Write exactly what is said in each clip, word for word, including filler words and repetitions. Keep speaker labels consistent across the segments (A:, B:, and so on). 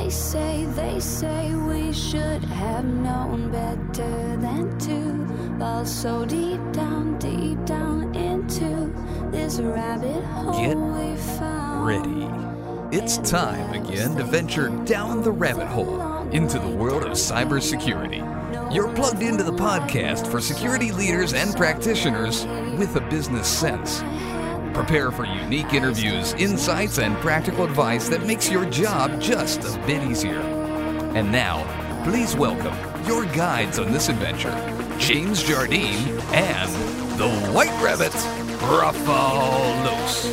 A: They say, they say we should have known better than to fall so deep down, deep down into this rabbit hole.
B: Get
A: we found.
B: ready. It's time again to venture down the rabbit hole into the world of cybersecurity. You're plugged into the podcast for security leaders and practitioners with a business sense. Prepare for unique interviews, insights, and practical advice that makes your job just a bit easier. And now, please welcome your guides on this adventure, James Jardine and the White Rabbit, Rafael Los.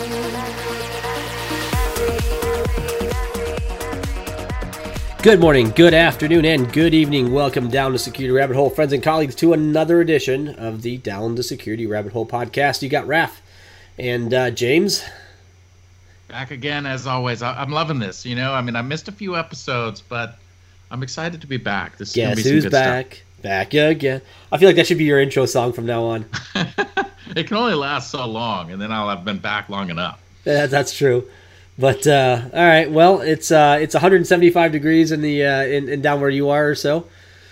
C: Good morning, good afternoon, and good evening. Welcome down to Security Rabbit Hole, friends and colleagues, to another edition of the Down the Security Rabbit Hole podcast. You got Raph and uh, James.
D: Back again, as always. I- I'm loving this. You know, I mean, I missed a few episodes, but I'm excited to be back. This is
C: Guess
D: gonna be some
C: who's
D: good
C: back?
D: Stuff.
C: Back again. I feel like that should be your intro song from now on.
D: It can only last so long, and then I'll have been back long enough.
C: Yeah, that's true. But uh, all right, well, it's uh, it's one hundred seventy-five degrees in the uh, in, in down where you are or so.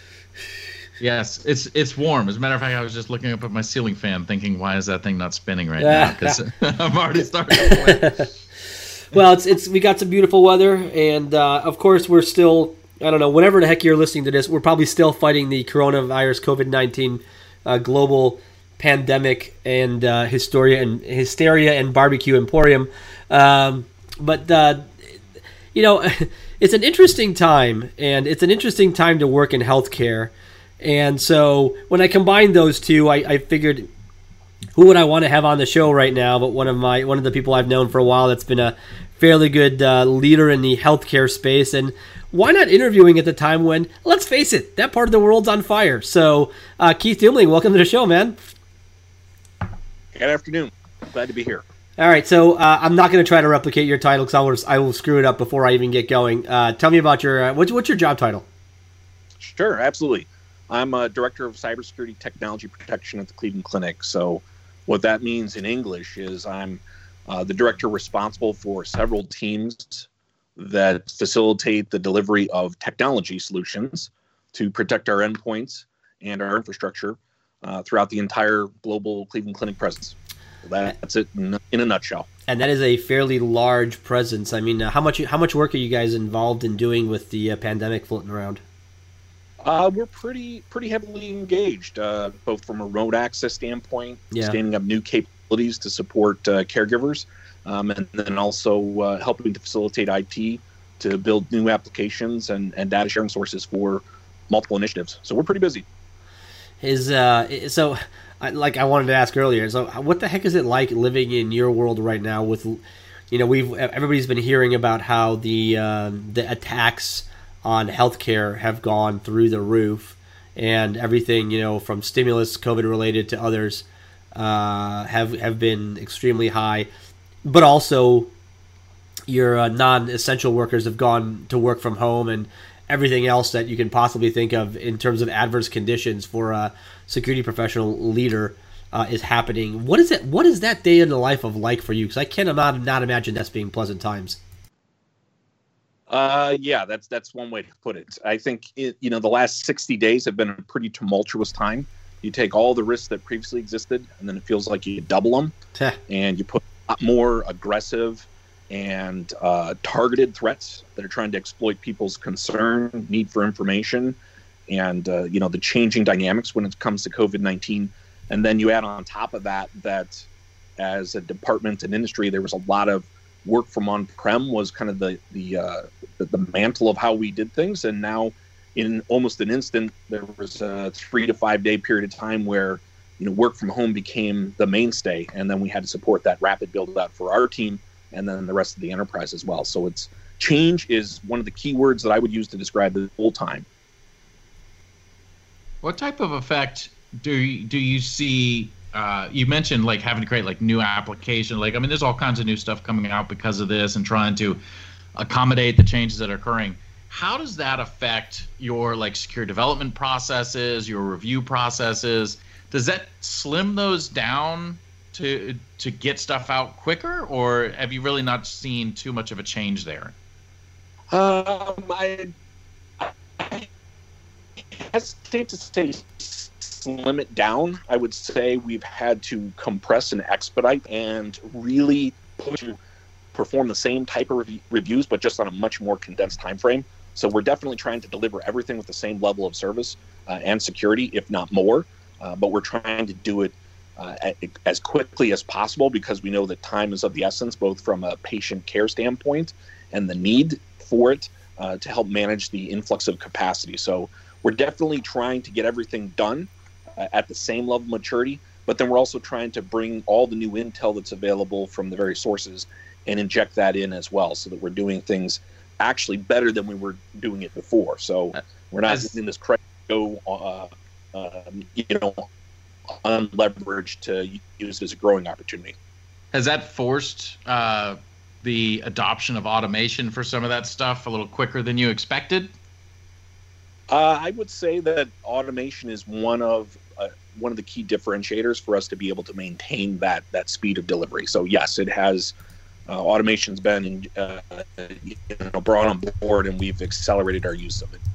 D: Yes, it's it's warm. As a matter of fact, I was just looking up at my ceiling fan, thinking, "Why is that thing not spinning right now?" Because I'm already starting to sweat.
C: Well, it's it's we got some beautiful weather, and uh, of course we're still, I don't know, whenever the heck you're listening to this, we're probably still fighting the coronavirus, COVID nineteen uh, global pandemic and uh, hysteria and hysteria and barbecue emporium. Um, but uh, you know, it's an interesting time, and it's an interesting time to work in healthcare. And so when I combined those two, I, I figured, who would I want to have on the show right now? But one of my one of the people I've known for a while that's been a fairly good uh, leader in the healthcare space, and why not interviewing at the time when, let's face it, that part of the world's on fire. So uh, Keith Dumling, welcome to the show, man.
E: Good afternoon. Glad to be here.
C: All right, so uh, I'm not going to try to replicate your title because I will I will screw it up before I even get going. Uh, tell me about your uh, what's what's your job title?
E: Sure, absolutely. I'm a director of cybersecurity technology protection at the Cleveland Clinic. So what that means in English is I'm uh, the director responsible for several teams that facilitate the delivery of technology solutions to protect our endpoints and our infrastructure uh, throughout the entire global Cleveland Clinic presence. So that's it in, in a nutshell.
C: And that is a fairly large presence. I mean, uh, how much how much work are you guys involved in doing with the uh, pandemic floating around?
E: Uh, we're pretty pretty heavily engaged, uh, both from a remote access standpoint,
C: Yeah.
E: standing up new capabilities to support uh, caregivers, um, and then also uh, helping to facilitate I T to build new applications and, and data sharing sources for multiple initiatives. So we're pretty busy.
C: Is uh, so, I- like I wanted to ask earlier. So, what the heck is it like living in your world right now? With, you know, we've everybody's been hearing about how the uh, the attacks on healthcare have gone through the roof, and everything, you know, from stimulus, COVID related to others, uh, have have been extremely high. But also, your uh, non-essential workers have gone to work from home, and everything else that you can possibly think of in terms of adverse conditions for a security professional leader uh, is happening. What is it? What is that day in the life of like for you? Because I cannot not imagine that's being pleasant times.
E: Uh, yeah, that's that's one way to put it. I think it, you know the last sixty days have been a pretty tumultuous time. You take all the risks that previously existed, and then it feels like you double them, and you put a lot more aggressive and uh, targeted threats that are trying to exploit people's concern, need for information, and uh, you know the changing dynamics when it comes to COVID nineteen. And then you add on top of that that as a department and industry, there was a lot of work from on-prem was kind of the the, uh, the the mantle of how we did things, and now in almost an instant there was a three to five day period of time where you know work from home became the mainstay, and then we had to support that rapid build out for our team and then the rest of the enterprise as well. So it's change is one of the key words that I would use to describe the whole time.
D: What type of effect do you, do you see? Uh, you mentioned like having to create like new application. Like, I mean, there's all kinds of new stuff coming out because of this and trying to accommodate the changes that are occurring. How does that affect your like secure development processes, your review processes? Does that slim those down to to get stuff out quicker, or have you really not seen too much of a change there?
E: Um, I, I hesitate to say slim it down. I would say we've had to compress and expedite and really push to perform the same type of rev- reviews, but just on a much more condensed time frame. So we're definitely trying to deliver everything with the same level of service uh, and security, if not more. Uh, but we're trying to do it uh, at, as quickly as possible because we know that time is of the essence, both from a patient care standpoint and the need for it uh, to help manage the influx of capacity. So we're definitely trying to get everything done uh, at the same level of maturity, but then we're also trying to bring all the new intel that's available from the various sources and inject that in as well so that we're doing things actually better than we were doing it before. So we're not as, in this credit go, uh, uh, you know, unleveraged to use it as a growing opportunity.
D: Has that forced uh, the adoption of automation for some of that stuff a little quicker than you expected?
E: Uh, I would say that automation is one of uh, one of the key differentiators for us to be able to maintain that that speed of delivery. So yes, it has. Uh, automation's been uh, you know, brought on board, and we've accelerated our use of it.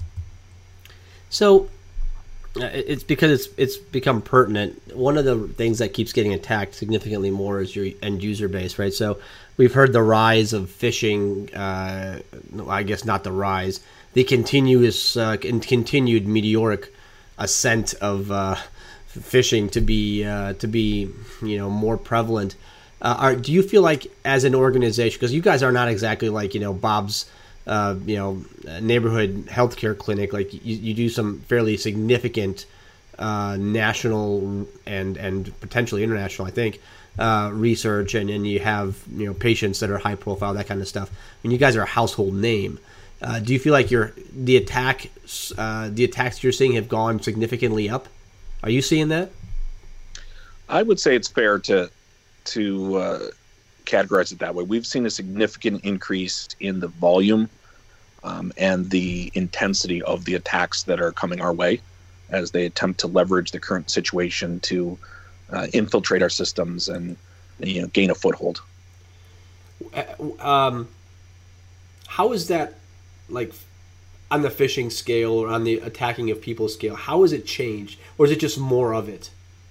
C: So it's because it's it's become pertinent. One of the things that keeps getting attacked significantly more is your end user base, right? So we've heard the rise of phishing. Uh, I guess not the rise, the continuous uh, and continued meteoric ascent of uh, phishing to be uh, to be you know more prevalent. Uh, are, do you feel like as an organization, because you guys are not exactly like, you know, Bob's, uh, you know, neighborhood healthcare clinic, like you, you do some fairly significant uh, national and, and potentially international, I think, uh, research, and, and you have, you know, patients that are high profile, that kind of stuff. I mean, you guys are a household name. Uh, do you feel like you're, the attack, uh, the attacks you're seeing have gone significantly up? Are you seeing that?
E: I would say it's fair to to uh, categorize it that way. We've seen a significant increase in the volume um, and the intensity of the attacks that are coming our way as they attempt to leverage the current situation to uh, infiltrate our systems and, you know, gain a foothold.
C: Um, how is that, like, on the phishing scale or on the attacking of people scale? How has it changed, or is it just more of it?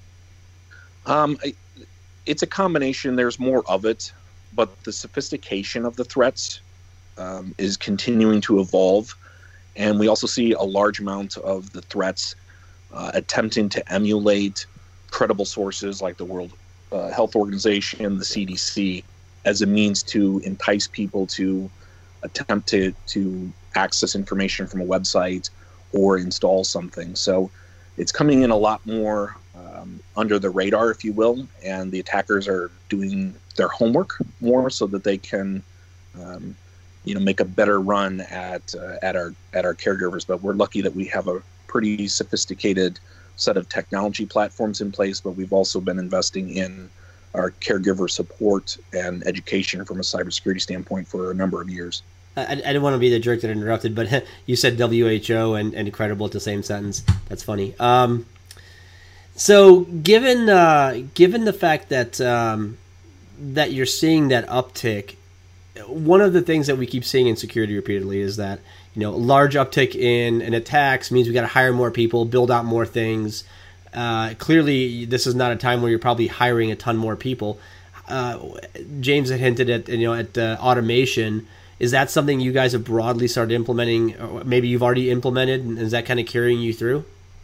E: Um, I, It's a combination. There's more of it, but the sophistication of the threats um, is continuing to evolve. And we also see a large amount of the threats uh, attempting to emulate credible sources like the World uh, Health Organization, the C D C, as a means to entice people to attempt to, to access information from a website or install something. So it's coming in a lot more Um, under the radar, if you will, and the attackers are doing their homework more so that they can, um, you know, make a better run at uh, at our at our caregivers. But we're lucky that we have a pretty sophisticated set of technology platforms in place. But we've also been investing in our caregiver support and education from a cybersecurity standpoint for a number of years.
C: I, I didn't want to be the jerk that interrupted, but you said W H O and, and credible at the same sentence. That's funny. Um, So, given uh, given the fact that um, that you're seeing that uptick, one of the things that we keep seeing in security repeatedly is that, you know, large uptick in, in attacks means we got to hire more people, build out more things. Uh, clearly, this is not a time where you're probably hiring a ton more people. Uh, James had hinted at you know at uh, automation. Is that something you guys have broadly started implementing? Or maybe you've already implemented, and is that kind of carrying you through?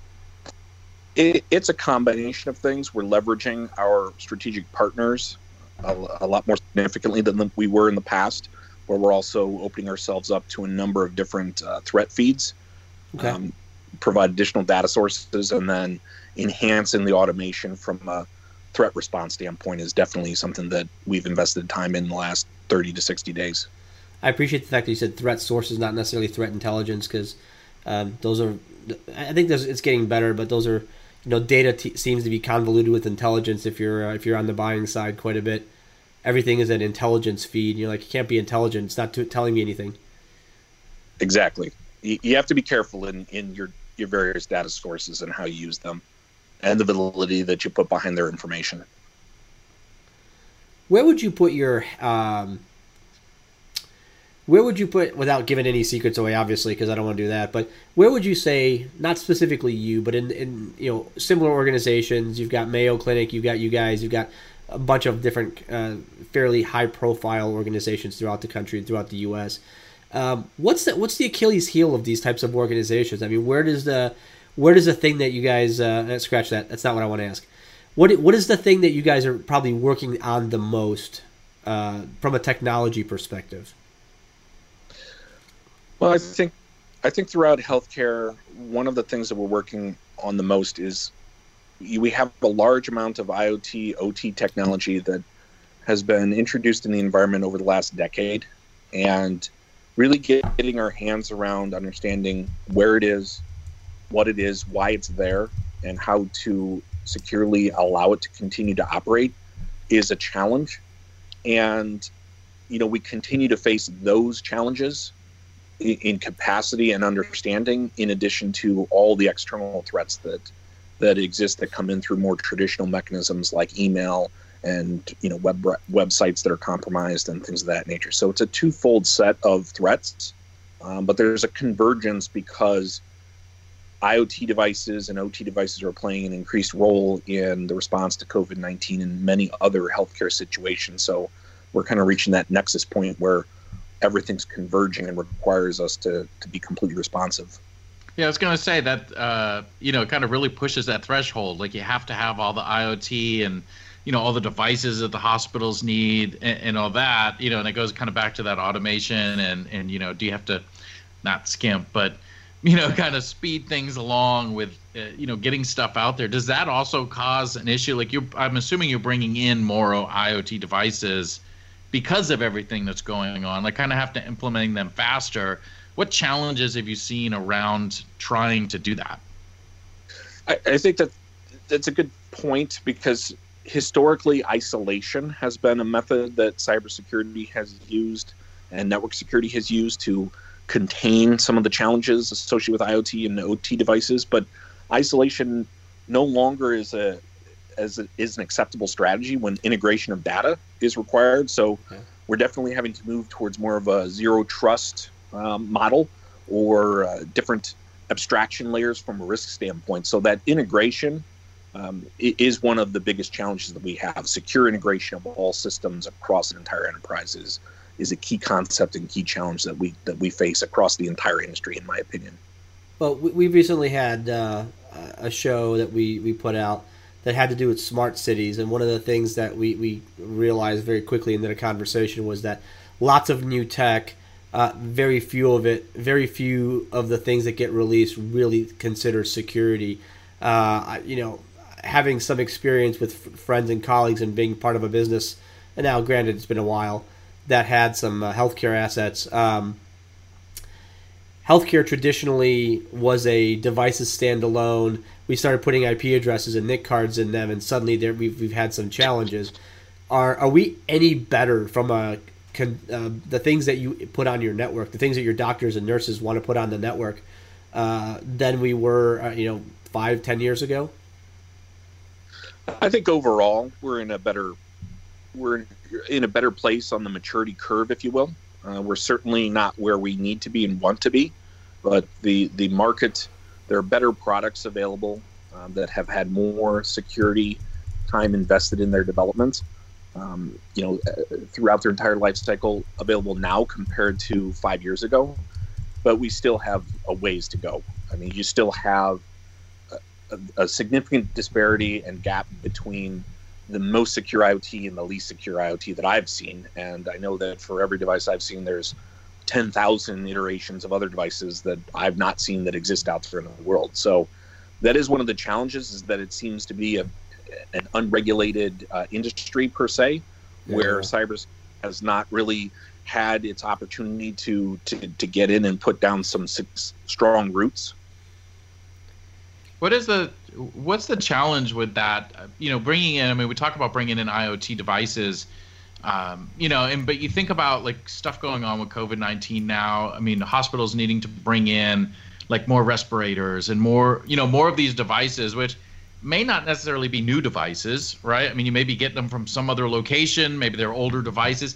E: It, it's a combination of things. We're leveraging our strategic partners a, a lot more significantly than we were in the past, where we're also opening ourselves up to a number of different uh, threat feeds, okay. um, provide additional data sources, and then enhancing the automation from a threat response standpoint is definitely something that we've invested time in the last thirty to sixty days.
C: I appreciate the fact that you said threat sources, not necessarily threat intelligence, because um, those are, I think it's getting better, but those are, you know, data t- seems to be convoluted with intelligence. If you're uh, if you're on the buying side quite a bit, everything is an intelligence feed. You're like, you can't be intelligent. It's not t- telling me anything.
E: Exactly. You, you have to be careful in, in your, your various data sources and how you use them, and the validity that you put behind their information.
C: Where would you put your um, where would you put, without giving any secrets away, obviously, because I don't want to do that, but where would you say, not specifically you, but in, in you know similar organizations, you've got Mayo Clinic, you've got you guys, you've got a bunch of different uh, fairly high-profile organizations throughout the country, throughout the U S. Um, what's the what's the Achilles heel of these types of organizations? I mean, where does the where does the thing that you guys uh, scratch that? That's not what I want to ask. What what is the thing that you guys are probably working on the most uh, from a technology perspective?
E: Well, I think I think throughout healthcare, one of the things that we're working on the most is we have a large amount of IoT, O T technology that has been introduced in the environment over the last decade, and really getting our hands around understanding where it is, what it is, why it's there, and how to securely allow it to continue to operate is a challenge. And, you know, we continue to face those challenges in, in capacity and understanding, in addition to all the external threats that that exist that come in through more traditional mechanisms like email and, you know, web websites that are compromised and things of that nature. So it's a twofold set of threats, um, but there's a convergence because IoT devices and O T devices are playing an increased role in the response to COVID nineteen and many other healthcare situations. So we're kind of reaching that nexus point where everything's converging and requires us to, to be completely responsive.
D: Yeah, I was going to say that, uh, you know, it kind of really pushes that threshold. Like, you have to have all the IoT and, you know, all the devices that the hospitals need and, and all that, you know, and it goes kind of back to that automation and, and, you know, do you have to not skimp, but, you know, kind of speed things along with, uh, you know, getting stuff out there. Does that also cause an issue? Like, you're, I'm assuming you're bringing in more IoT devices because of everything that's going on, like kind of have to implement them faster. What challenges have you seen around trying to do that?
E: I, I think that that's a good point, because historically isolation has been a method that cybersecurity has used and network security has used to contain some of the challenges associated with IoT and O T devices. But isolation no longer is a as a, is an acceptable strategy when integration of data is required. So yeah. We're definitely having to move towards more of a zero trust um, model or uh, different abstraction layers from a risk standpoint. So that integration um, is one of the biggest challenges that we have. Secure integration of all systems across an entire enterprise is, is a key concept and key challenge that we that we face across the entire industry, in my opinion.
C: Well, we recently had uh, a show that we, we put out that had to do with smart cities, and one of the things that we, we realized very quickly in the conversation was that lots of new tech, uh, very few of it, very few of the things that get released really consider security. Uh, you know, having some experience with f- friends and colleagues and being part of a business, and now granted it's been a while, that had some uh, healthcare assets. Um, healthcare traditionally was a devices standalone. We started putting I P addresses and N I C cards in them, and suddenly there we've we've had some challenges. Are are we any better from a uh, the things that you put on your network, the things that your doctors and nurses want to put on the network, uh, than we were, uh, you know, five, ten years ago?
E: I think overall we're in a better we're in a better place on the maturity curve, if you will. Uh, we're certainly not where we need to be and want to be, but the the market, there are better products available um, that have had more security time invested in their development, um, you know, throughout their entire life cycle available now compared to five years ago. But we still have a ways to go. I mean, you still have a, a significant disparity and gap between the most secure IoT and the least secure IoT that I've seen. And I know that for every device I've seen, there's ten thousand iterations of other devices that I've not seen that exist out there in the world. So that is one of the challenges, is that it seems to be a, an unregulated uh, industry per se, yeah. where cyber has not really had its opportunity to, to, to get in and put down some six strong roots.
D: What is the what's the challenge with that? You know, bringing in. I mean, we talk about bringing in IoT devices. Um, you know, and but you think about like stuff going on with COVID nineteen now. I mean, hospitals needing to bring in like more respirators and more, you know, more of these devices, which may not necessarily be new devices, right? I mean, you maybe get them from some other location. Maybe they're older devices.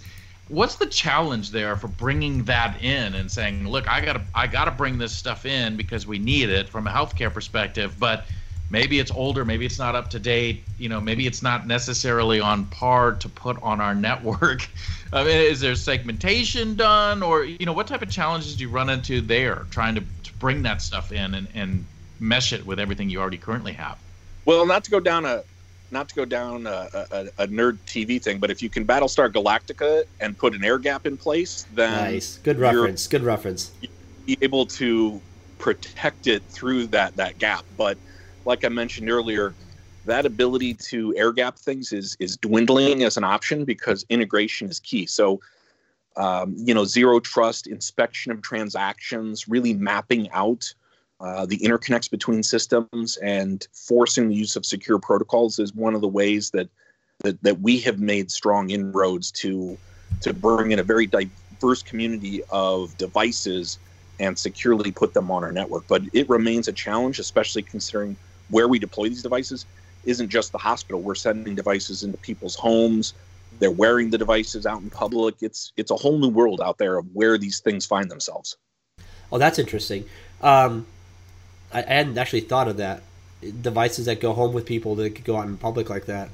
D: what's the challenge there for bringing that in and saying, look, I gotta I gotta bring this stuff in because we need it from a healthcare perspective, but maybe it's older, maybe it's not up to date, you know, maybe it's not necessarily on par to put on our network. I mean, is there segmentation done, or, you know, what type of challenges do you run into there trying to, to bring that stuff in and, and mesh it with everything you already currently have?
E: Well, not to go down a not to go down a, a, a nerd T V thing, but if you can Battlestar Galactica and put an air gap in place, then
C: nice, good reference, good reference.
E: You'll be able to protect it through that that gap. But like I mentioned earlier, that ability to air gap things is is dwindling as an option because integration is key. So, um, you know, zero trust, inspection of transactions, really mapping out uh, the interconnects between systems and forcing the use of secure protocols is one of the ways that that, that we have made strong inroads to to bring in a very diverse community of devices and securely put them on our network. But it remains a challenge, especially considering where we deploy these devices isn't just the hospital. We're sending devices into people's homes. They're wearing the devices out in public. It's it's a whole new world out there of where these things find themselves.
C: Oh, that's interesting. Um, I, I hadn't actually thought of that. Devices that go home with people that could go out in public like that.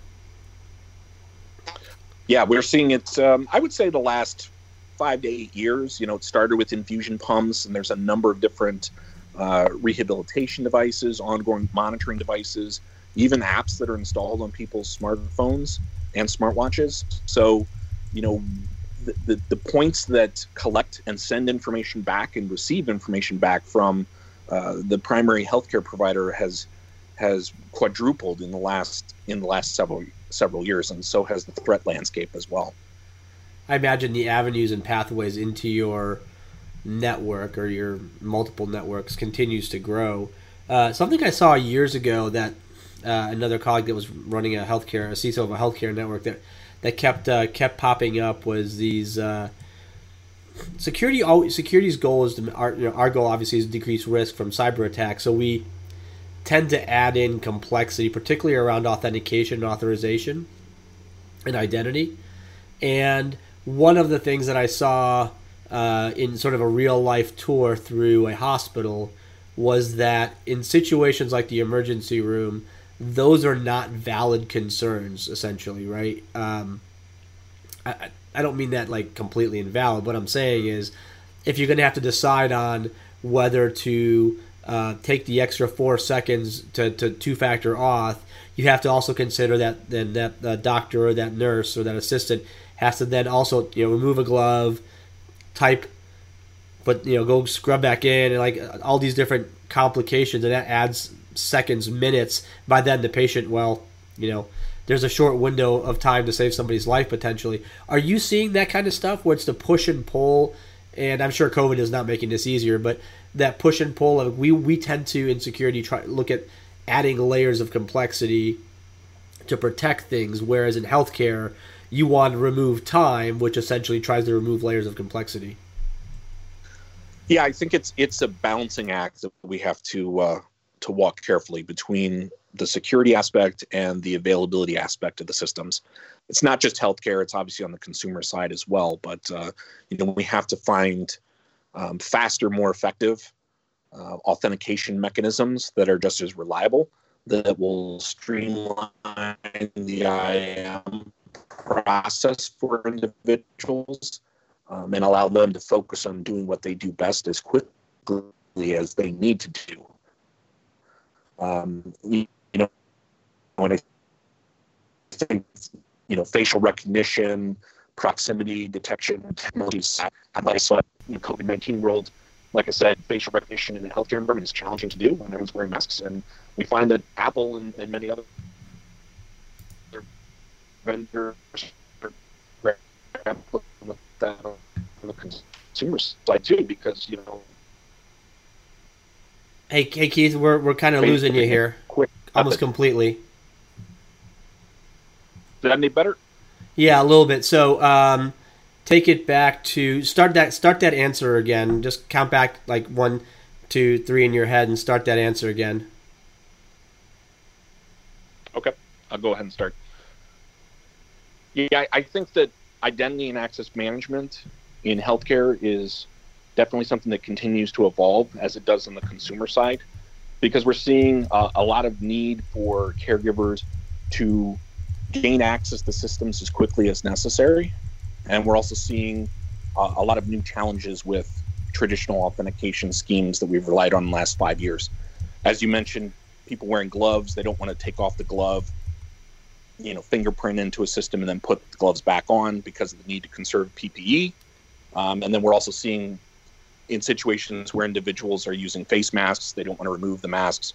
E: Yeah, we're seeing it, um, I would say the last five to eight years. You know, it started with infusion pumps, and there's a number of different uh, rehabilitation devices, ongoing monitoring devices, even apps that are installed on people's smartphones and smartwatches. So, you know, the, the, the points that collect and send information back and receive information back from uh, the primary healthcare provider has has quadrupled in the last in the last several several years, and so has the threat landscape as well.
C: I imagine the avenues and pathways into your network or your multiple networks continues to grow. Uh, something I saw years ago that uh, another colleague that was running a healthcare, a C I S O of a healthcare network that that kept uh, kept popping up was these uh, security. Always, security's goal is to our, you know, our goal obviously is to decrease risk from cyber attacks. So we tend to add in complexity, particularly around authentication, and authorization, and identity. And one of the things that I saw uh, in sort of a real-life tour through a hospital was that in situations like the emergency room, those are not valid concerns, essentially, right? Um, I, I don't mean that like completely invalid. What I'm saying is if you're going to have to decide on whether to uh, take the extra four seconds to, to two-factor auth, you have to also consider that then that uh, doctor or that nurse or that assistant has to then also, you know, remove a glove, type, but, you know, go scrub back in, and like all these different complications, and that adds seconds, minutes. By then the patient, well, you know, there's a short window of time to save somebody's life potentially. Are you seeing that kind of stuff where it's the push and pull? And I'm sure COVID is not making this easier, but that push and pull of we we tend to in security try look at adding layers of complexity to protect things, whereas in healthcare you want to remove time, which essentially tries to remove layers of complexity.
E: Yeah, I think it's it's a balancing act that we have to uh, to walk carefully between the security aspect and the availability aspect of the systems. It's not just healthcare; it's obviously on the consumer side as well. But uh, you know, we have to find um, faster, more effective uh, authentication mechanisms that are just as reliable, that will streamline the I A M process for individuals um, and allow them to focus on doing what they do best as quickly as they need to do. Um, you, you know, when I think, you know, facial recognition, proximity detection technologies, advice on the COVID nineteen world, like I said, facial recognition in the healthcare environment is challenging to do when everyone's wearing masks, and we find that Apple and, and many other vendors are with that on the consumer side too, because, you know.
C: Hey, hey Keith, we're we're kind of losing you here,
E: quick
C: almost completely.
E: Did that any better?
C: Yeah, a little bit. So, um, take it back to start that start that answer again. Just count back like one, two, three in your head, and start that answer again.
E: Okay, I'll go ahead and start. Yeah, I, I think that identity and access management in healthcare is definitely something that continues to evolve as it does on the consumer side, because we're seeing uh, a lot of need for caregivers to gain access to systems as quickly as necessary. And we're also seeing uh, a lot of new challenges with traditional authentication schemes that we've relied on in the last five years. As you mentioned, people wearing gloves, they don't want to take off the glove, you know, fingerprint into a system and then put the gloves back on because of the need to conserve P P E. Um, and then we're also seeing in situations where individuals are using face masks, they don't want to remove the masks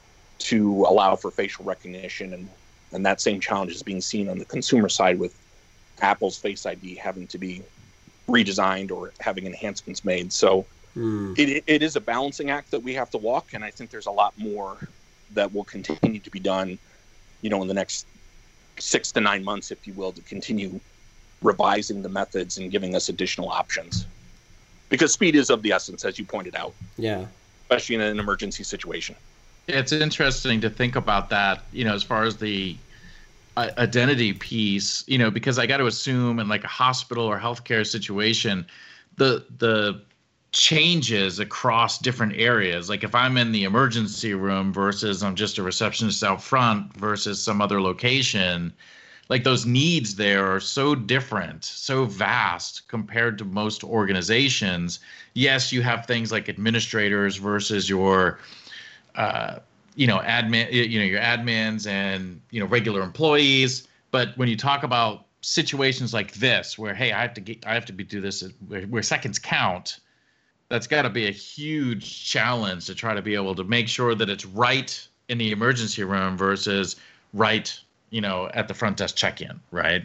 E: to allow for facial recognition. And, and that same challenge is being seen on the consumer side with Apple's Face I D having to be redesigned or having enhancements made. So mm. it, it is a balancing act that we have to walk. And I think there's a lot more that will continue to be done, you know, in the next six to nine months, if you will, to continue revising the methods and giving us additional options. Because speed is of the essence, as you pointed out.
C: Yeah.
E: Especially in an emergency situation.
D: It's interesting to think about that, you know, as far as the uh, identity piece, you know, because I got to assume in like a hospital or healthcare situation, the the changes across different areas. Like if I'm in the emergency room versus I'm just a receptionist out front versus some other location, like those needs there are so different, so vast compared to most organizations. Yes, you have things like administrators versus your, uh, you know, admin, you know, your admins and, you know, regular employees. But when you talk about situations like this, where, hey, I have to get, I have to be do this where, where seconds count, that's got to be a huge challenge to try to be able to make sure that it's right in the emergency room versus right, you know, at the front desk check-in, right?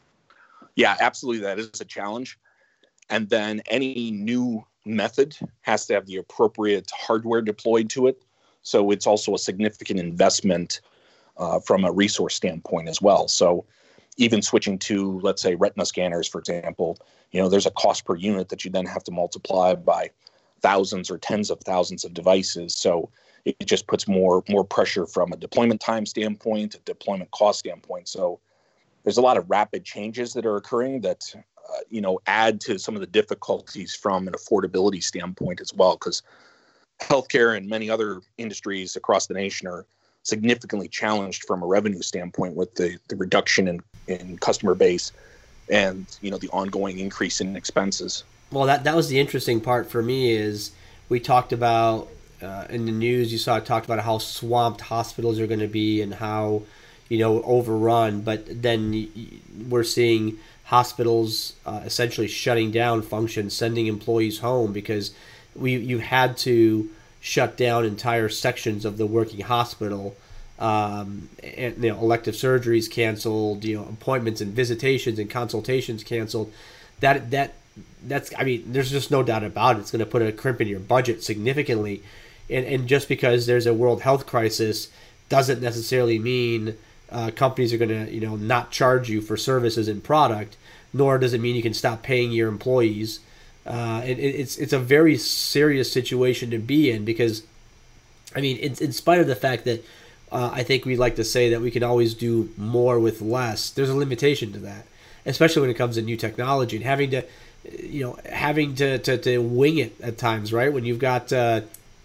E: Yeah, absolutely. That is a challenge. And then any new method has to have the appropriate hardware deployed to it. So it's also a significant investment uh, from a resource standpoint as well. So even switching to, let's say, retina scanners, for example, you know, there's a cost per unit that you then have to multiply by thousands or tens of thousands of devices. So it just puts more more pressure from a deployment time standpoint, a deployment cost standpoint. So there's a lot of rapid changes that are occurring that, uh, you know, add to some of the difficulties from an affordability standpoint as well, because healthcare and many other industries across the nation are significantly challenged from a revenue standpoint with the, the reduction in, in customer base and, you know, the ongoing increase in expenses.
C: Well, that, that was the interesting part for me is we talked about Uh, in the news, you saw it talked about how swamped hospitals are going to be and how, you know, overrun. But then we're seeing hospitals uh, essentially shutting down functions, sending employees home because we you had to shut down entire sections of the working hospital. Um, and, you know, elective surgeries canceled, you know, appointments and visitations and consultations canceled. That that that's I mean, there's just no doubt about it. It's going to put a crimp in your budget significantly. And, and just because there's a world health crisis doesn't necessarily mean uh, companies are going to, you know, not charge you for services and product, nor does it mean you can stop paying your employees. Uh, and it, it's it's a very serious situation to be in because, I mean, in, in spite of the fact that uh, I think we like to say that we can always do more with less, there's a limitation to that, especially when it comes to new technology and having to, you know, having to, to, to wing it at times, right? When you've got uh,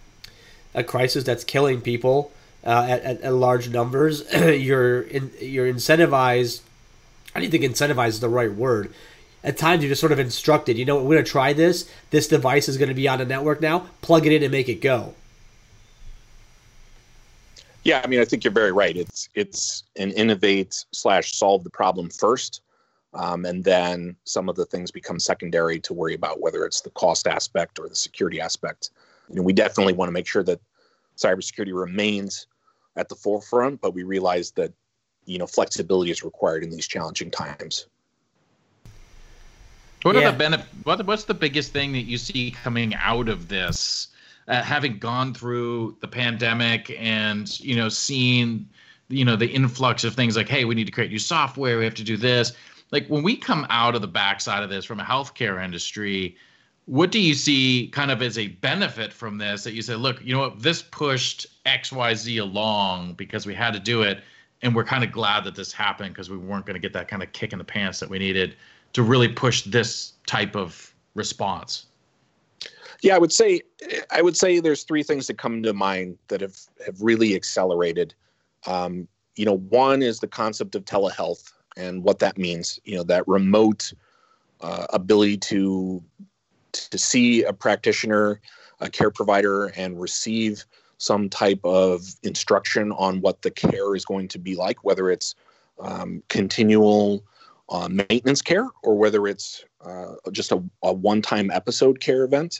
C: a crisis that's killing people uh, at, at, at large numbers, you're in, you're incentivized. I don't think incentivized is the right word. At times, you're just sort of instructed. You know, we're going to try this. This device is going to be on a network now. Plug it in and make it go.
E: Yeah, I mean, I think you're very right. It's it's an innovate slash solve the problem first, um, and then some of the things become secondary to worry about, whether it's the cost aspect or the security aspect. You know, we definitely want to make sure that cybersecurity remains at the forefront, but we realize that, you know, flexibility is required in these challenging times.
D: What
C: yeah.
D: are the benefit? What, what's the biggest thing that you see coming out of this? Uh, having gone through the pandemic and, you know, seeing, you know, the influx of things like, hey, we need to create new software, we have to do this. Like when we come out of the backside of this from a healthcare industry, what do you see kind of as a benefit from this that you say, look, you know what, this pushed X Y Z along because we had to do it, and we're kind of glad that this happened because we weren't going to get that kind of kick in the pants that we needed to really push this type of response?
E: Yeah, I would say I would say there's three things that come to mind that have, have really accelerated. Um, you know, one is the concept of telehealth and what that means. You know, that remote uh, ability to to see a practitioner, a care provider, and receive some type of instruction on what the care is going to be like, whether it's um, continual uh, maintenance care or whether it's uh, just a, a one-time episode care event.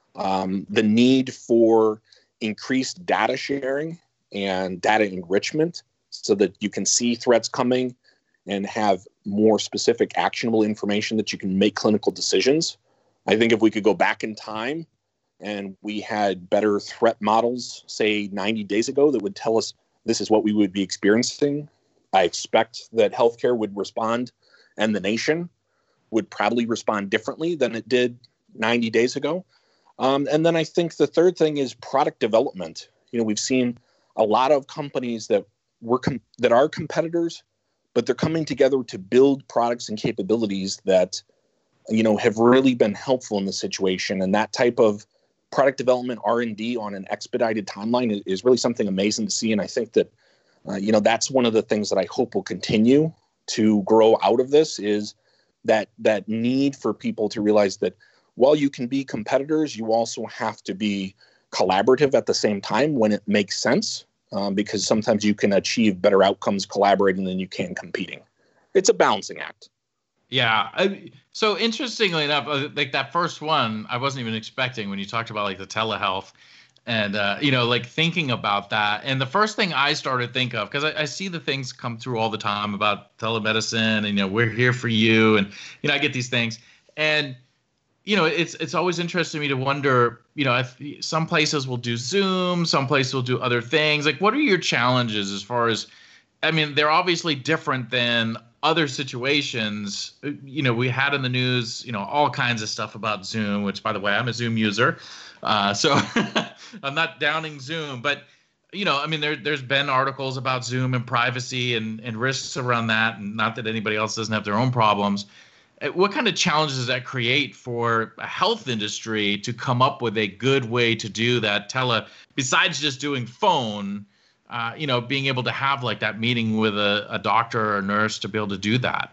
E: Um, the need for increased data sharing and data enrichment so that you can see threats coming and have more specific actionable information that you can make clinical decisions. I think if we could go back in time and we had better threat models, say ninety days ago, that would tell us this is what we would be experiencing, I expect that healthcare would respond, and the nation would probably respond differently than it did ninety days ago. Um, and then I think the third thing is product development. You know, we've seen a lot of companies that were com- that are competitors, but they're coming together to build products and capabilities that, you know, have really been helpful in the situation. And that type of product development, R and D on an expedited timeline is, is really something amazing to see. And I think that, uh, you know, that's one of the things that I hope will continue to grow out of this is that that need for people to realize that while you can be competitors, you also have to be collaborative at the same time when it makes sense, um, because sometimes you can achieve better outcomes collaborating than you can competing. It's a balancing act.
D: Yeah. I, so interestingly enough, like that first one, I wasn't even expecting when you talked about like the telehealth and, uh, you know, like thinking about that. And the first thing I started to think of, because I, I see the things come through all the time about telemedicine and, you know, we're here for you. And, you know, I get these things. And, you know, it's it's always interesting to me to wonder, you know, if some places will do Zoom, some places will do other things. Like, what are your challenges as far as, I mean, they're obviously different than other situations. You know, we had in the news, you know, all kinds of stuff about Zoom, which, by the way, I'm a Zoom user. Uh, so I'm not downing Zoom. But, you know, I mean, there, there's been articles about Zoom and privacy and, and risks around that. And not that anybody else doesn't have their own problems. What kind of challenges does that create for a health industry to come up with a good way to do that tele, besides just doing phone, uh, you know, being able to have like that meeting with a, a doctor or a nurse to be able to do that?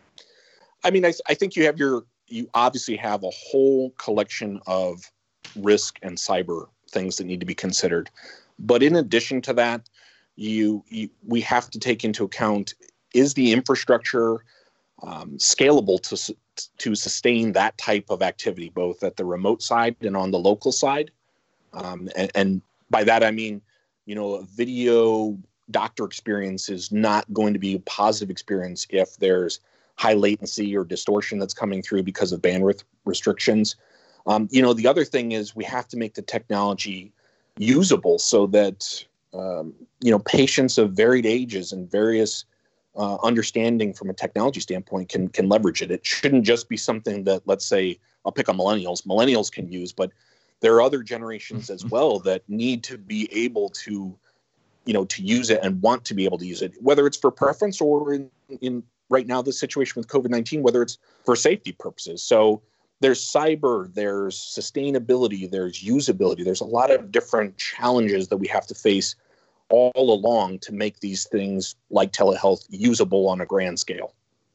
E: I mean, I, I think you have your, you obviously have a whole collection of risk and cyber things that need to be considered. But in addition to that, you, you we have to take into account, is the infrastructure Um, scalable to to sustain that type of activity, both at the remote side and on the local side. Um, and, and by that, I mean, you know, a video doctor experience is not going to be a positive experience if there's high latency or distortion that's coming through because of bandwidth restrictions. Um, you know, the other thing is we have to make the technology usable so that, um, you know, patients of varied ages and various Uh, understanding from a technology standpoint can can leverage it. It shouldn't just be something that, let's say, I'll pick on millennials, millennials can use, but there are other generations as well that need to be able to, you know, to use it and want to be able to use it, whether it's for preference or in, in right now, this situation with COVID nineteen, whether it's for safety purposes. So there's cyber, there's sustainability, there's usability. There's a lot of different challenges that we have to face all along to make these things like telehealth usable on a grand scale.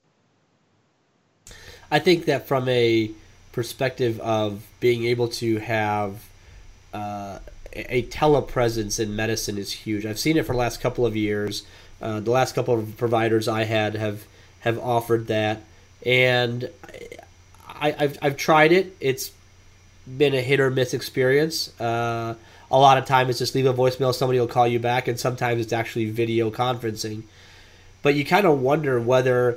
C: I think that from a perspective of being able to have uh, a telepresence in medicine is huge. I've seen it for the last couple of years. Uh, the last couple of providers I had have have offered that, and I, I've I've tried it. It's been a hit or miss experience. Uh, A lot of times it's just leave a voicemail, somebody will call you back, and sometimes it's actually video conferencing. But you kind of wonder whether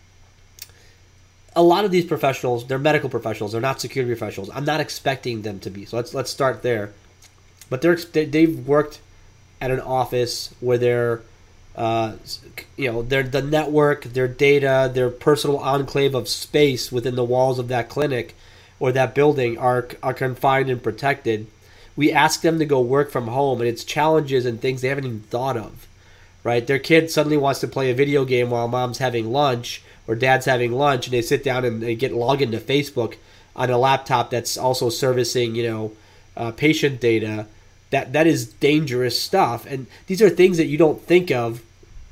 C: a lot of these professionals, they're medical professionals, they're not security professionals. I'm not expecting them to be. So let's let's start there. But they're they've worked at an office where they're, uh, you know, their the network, their data, their personal enclave of space within the walls of that clinic or that building are are confined and protected. We ask them to go work from home, and it's challenges and things they haven't even thought of, right? Their kid suddenly wants to play a video game while mom's having lunch or dad's having lunch, and they sit down and they get logged into Facebook on a laptop that's also servicing, you know, uh, patient data. That that is dangerous stuff, and these are things that you don't think of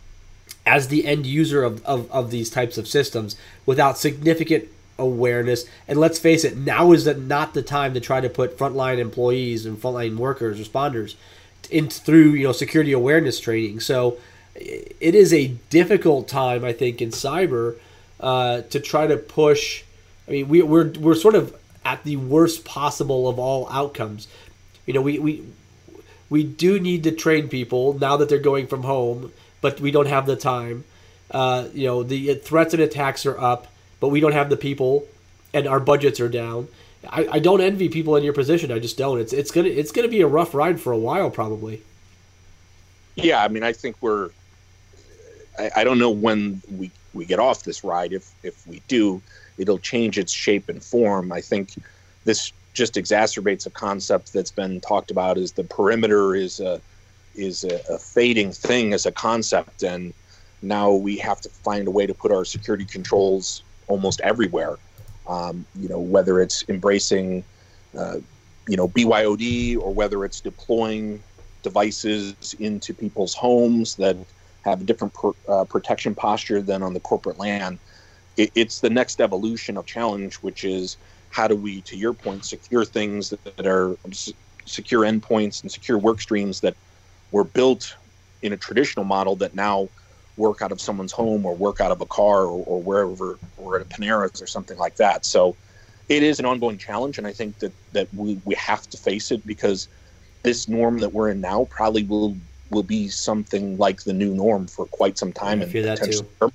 C: as the end user of, of, of these types of systems without significant awareness. And let's face it, now is not the time to try to put frontline employees and frontline workers, responders, in through, you know, security awareness training. So it is a difficult time, I think, in cyber uh, to try to push. I mean, we, we're we're sort of at the worst possible of all outcomes. You know, we we we do need to train people now that they're going from home, but we don't have the time. Uh, you know, the threats and attacks are up, but we don't have the people, and our budgets are down. I, I don't envy people in your position. I just don't. It's it's gonna it's gonna be a rough ride for a while, probably.
E: Yeah, I mean, I think we're. I, I don't know when we, we get off this ride. If if we do, it'll change its shape and form. I think this just exacerbates a concept that's been talked about: is the perimeter is a is a, a fading thing as a concept, and now we have to find a way to put our security controls almost everywhere. Um, you know, whether it's embracing, uh, you know, B Y O D, or whether it's deploying devices into people's homes that have a different per, uh, protection posture than on the corporate LAN. It, it's the next evolution of challenge, which is how do we, to your point, secure things that, that are secure endpoints and secure work streams that were built in a traditional model that now work out of someone's home or work out of a car or, or wherever, or at a Panera's or something like that. So it is an ongoing challenge, and I think that, that we, we have to face it, because this norm that we're in now probably will will be something like the new norm for quite some time.
C: I fear that too.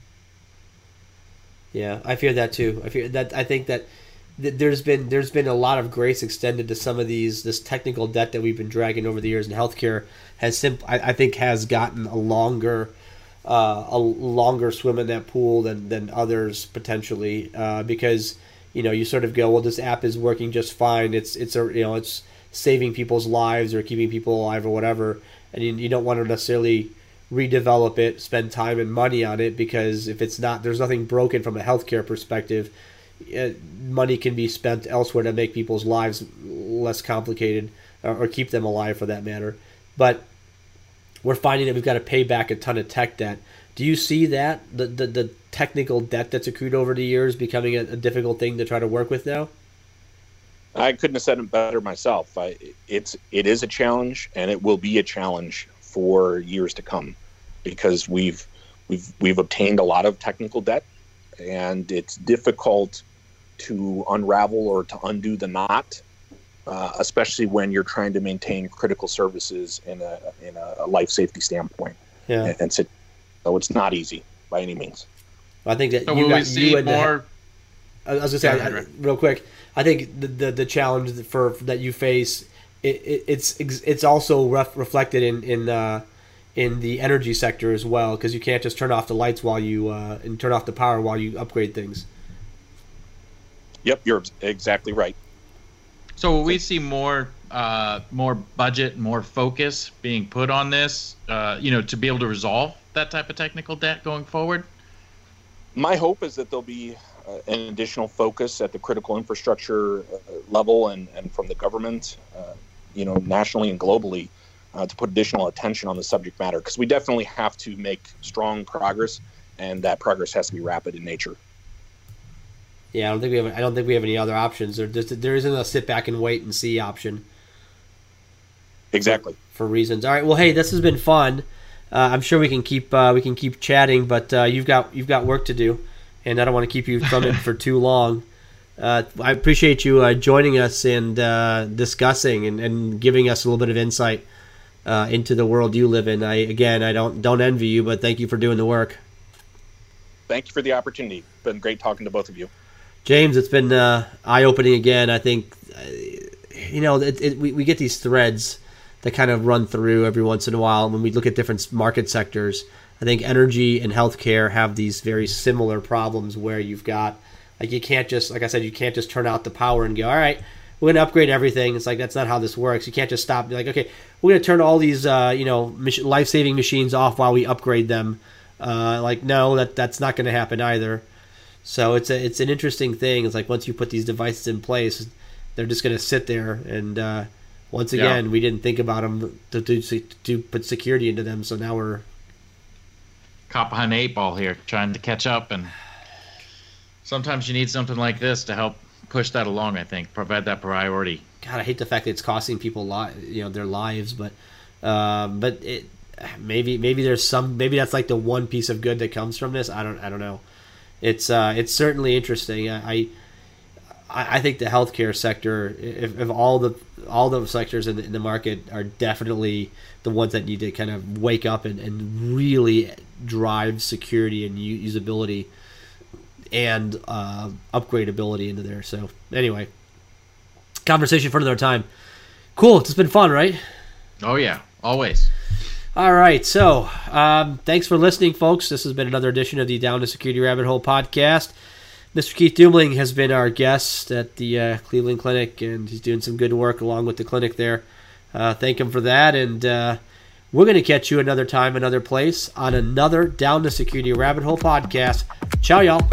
C: Yeah, I fear that too. I fear that. I think that th- there's been there's been a lot of grace extended to some of these this technical debt that we've been dragging over the years, and healthcare has simp- I, I think has gotten a longer uh, a longer swim in that pool than than others potentially, uh, because you know you sort of go, well, this app is working just fine. It's it's a you know it's saving people's lives or keeping people alive or whatever, and you, you don't want to necessarily redevelop it, spend time and money on it, because if it's not, there's nothing broken from a healthcare perspective. It, money can be spent elsewhere to make people's lives less complicated, or, or keep them alive for that matter. But we're finding that we've got to pay back a ton of tech debt. Do you see that, the the, the technical debt that's accrued over the years, becoming a, a difficult thing to try to work with now?
E: I couldn't have said it better myself. I, it's it is a challenge, and it will be a challenge for years to come, because we've we've we've obtained a lot of technical debt, and it's difficult to unravel or to undo the knot, uh, especially when you're trying to maintain critical services in a in a life safety standpoint.
C: Yeah,
E: and, and so, so it's not easy by any means.
C: I think that
D: so
C: you
D: will
C: got
D: we see
C: you and
D: more.
C: The, I was gonna say I, I, real quick. I think the, the the challenge for that you face, it, it, it's it's also ref, reflected in in uh, in the energy sector as well, because you can't just turn off the lights while you uh, and turn off the power while you upgrade things.
E: Yep, you're exactly right.
D: So will we see more uh, more budget, more focus being put on this, uh, you know, to be able to resolve that type of technical debt going forward?
E: My hope is that there'll be Uh, an additional focus at the critical infrastructure uh, level and, and from the government, uh, you know, nationally and globally, uh, to put additional attention on the subject matter, because we definitely have to make strong progress, and that progress has to be rapid in nature.
C: Yeah, I don't think we have. I don't think we have any other options. There, there isn't a sit back and wait and see option.
E: Exactly.
C: For, for reasons. All right. Well, hey, this has been fun. Uh, I'm sure we can keep uh, we can keep chatting, but uh, you've got you've got work to do. And I don't want to keep you from it for too long. Uh, I appreciate you uh, joining us and uh, discussing and, and giving us a little bit of insight uh, into the world you live in. I again, I don't don't envy you, but thank you for doing the work.
E: Thank you for the opportunity. It's been great talking to both of you.
C: James, it's been uh, eye-opening again. I think, uh, you know, it, it, we, we get these threads that kind of run through every once in a while when we look at different market sectors. I think energy and healthcare have these very similar problems where you've got, like, you can't just, like I said, you can't just turn out the power and go, all right, we're going to upgrade everything. It's like, that's not how this works. You can't just stop. Be like, okay, we're going to turn all these, uh, you know, mach- life-saving machines off while we upgrade them. Uh, like, no, that that's not going to happen either. So it's a, it's an interesting thing. It's like, once you put these devices in place, they're just going to sit there. And uh, once again, yeah. we didn't think about them to, to, to put security into them. So now we're
D: caught behind the eight ball here, trying to catch up. And sometimes you need something like this to help push that along, I think, provide that priority.
C: God, I hate the fact that it's costing people li- you know, their lives, but um, but it, maybe maybe there's some maybe that's like the one piece of good that comes from this. I don't I don't know. It's uh, it's certainly interesting. I I, I think the healthcare sector, if, if all the all the sectors in the, in the market are definitely the ones that need to kind of wake up and, and really drive security and usability and uh, upgradability into there. So anyway, conversation for another time. Cool. It's been fun, right?
D: Oh, yeah. Always.
C: All right. So um, thanks for listening, folks. This has been another edition of the Down to Security Rabbit Hole podcast. Mister Keith Dumoulin has been our guest at the uh, Cleveland Clinic, and he's doing some good work along with the clinic there. Uh, thank him for that. And uh, we're going to catch you another time, another place, on another Down to Security Rabbit Hole podcast. Ciao, y'all.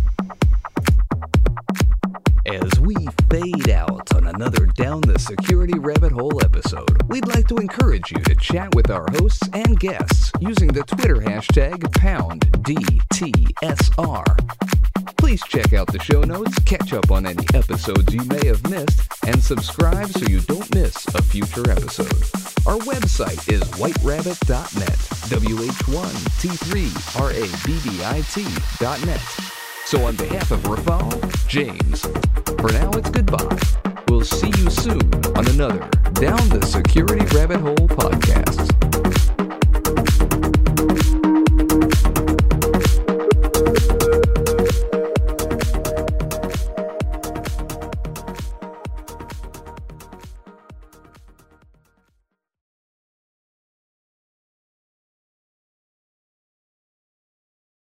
B: As we fade out on another Down the Security Rabbit Hole episode, we'd like to encourage you to chat with our hosts and guests using the Twitter hashtag pound D T S R. Please check out the show notes, catch up on any episodes you may have missed, and subscribe so you don't miss a future episode. Our website is white rabbit dot net, W H one T three R A B B I T dot net. So on behalf of Rafal, James, for now it's goodbye. We'll see you soon on another Down the Security Rabbit Hole podcast.